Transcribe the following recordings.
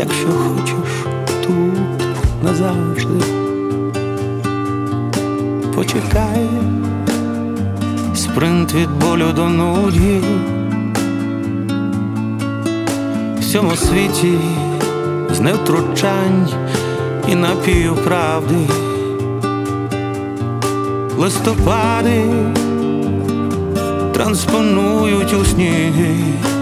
якщо хочеш тут назавжди. Почекай, спринт від болю до нудьги. В цьому світі з невтручань і напівправди. Листопади транспонують у сніги,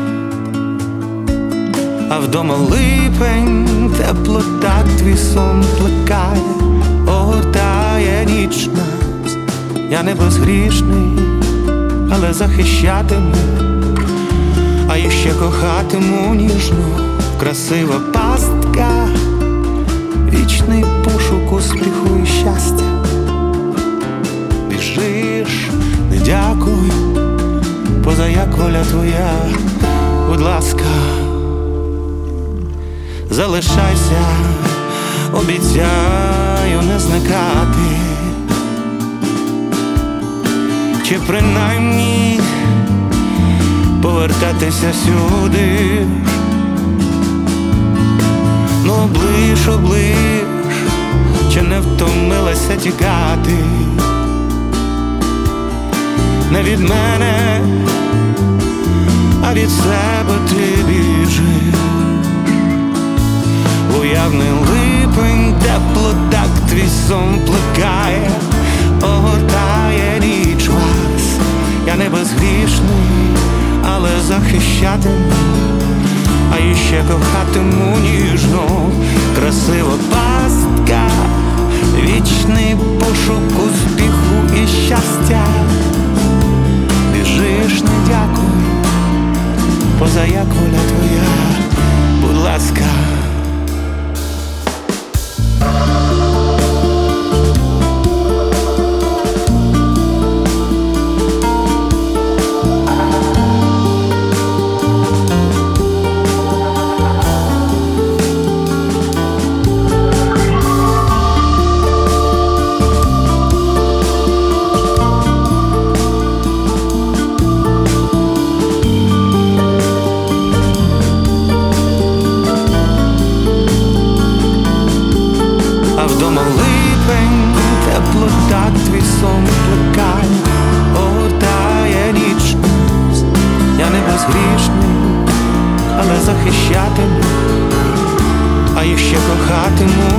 а вдома липень теплота твій сон плекає, огортає ніч нас. Я не безгрішний, але захищатиму, а іще кохатиму ніжно. Красива пастка, вічний пошук успіху і щастя. Біжиш, не дякуй, поза як воля твоя, будь ласка, залишайся, обіцяю не зникати, чи принаймні повертатися сюди. Ну оближ, оближ, чи не втомилася тікати? Не від мене, а від себе ти біжиш. Уявний липень, тепло так твій сон плекає, огортає ніч вас. Я не безгрішний, але захищатиму, а іще кохатиму ніжно. Красива пастка, вічний пошук успіху і щастя. Біжиш, не дякуй, поза як воля твоя, будь ласка. Вдома липень, тепло так твій сон плекає, огортає ніч нас. Я не безгрішний, але захищатиму, а іще кохатиму